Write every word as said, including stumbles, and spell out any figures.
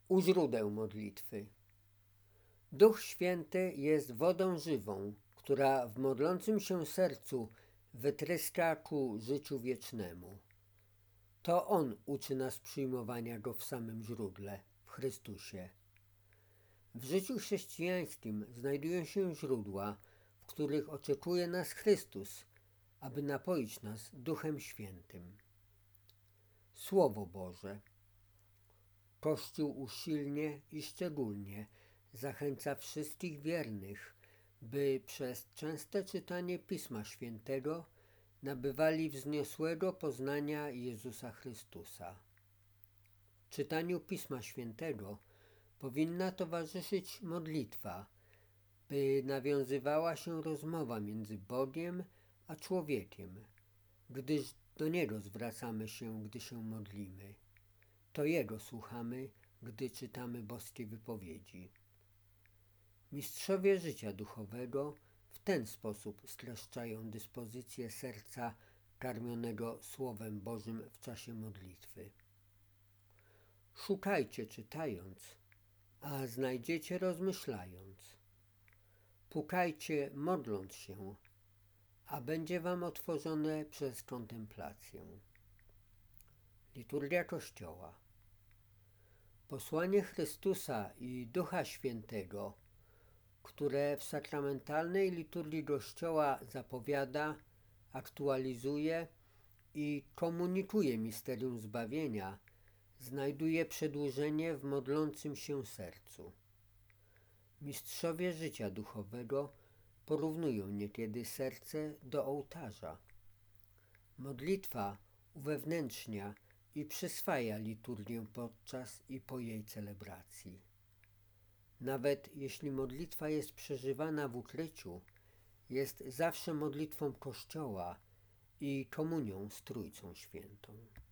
U źródeł modlitwy. Duch Święty jest wodą żywą, która w modlącym się sercu wytryska ku życiu wiecznemu. To On uczy nas przyjmowania Go w samym źródle, w Chrystusie. W życiu chrześcijańskim znajdują się źródła, w których oczekuje nas Chrystus, aby napoić nas Duchem Świętym. Słowo Boże. Kościół usilnie i szczególnie zachęca wszystkich wiernych, by przez częste czytanie Pisma Świętego nabywali wzniosłego poznania Jezusa Chrystusa. Czytaniu Pisma Świętego powinna towarzyszyć modlitwa, by nawiązywała się rozmowa między Bogiem a człowiekiem, gdyż do Niego zwracamy się, gdy się modlimy. To Jego słuchamy, gdy czytamy boskie wypowiedzi. Mistrzowie życia duchowego w ten sposób streszczają dyspozycję serca karmionego Słowem Bożym w czasie modlitwy. Szukajcie czytając, a znajdziecie rozmyślając. Pukajcie modląc się, a będzie wam otworzone przez kontemplację. Liturgia Kościoła. Posłanie Chrystusa i Ducha Świętego, które w sakramentalnej liturgii Kościoła zapowiada, aktualizuje i komunikuje misterium zbawienia, znajduje przedłużenie w modlącym się sercu. Mistrzowie życia duchowego porównują niekiedy serce do ołtarza. Modlitwa uwewnętrznia i przyswaja liturgię podczas i po jej celebracji. Nawet jeśli modlitwa jest przeżywana w ukryciu, jest zawsze modlitwą Kościoła i komunią z Trójcą Świętą.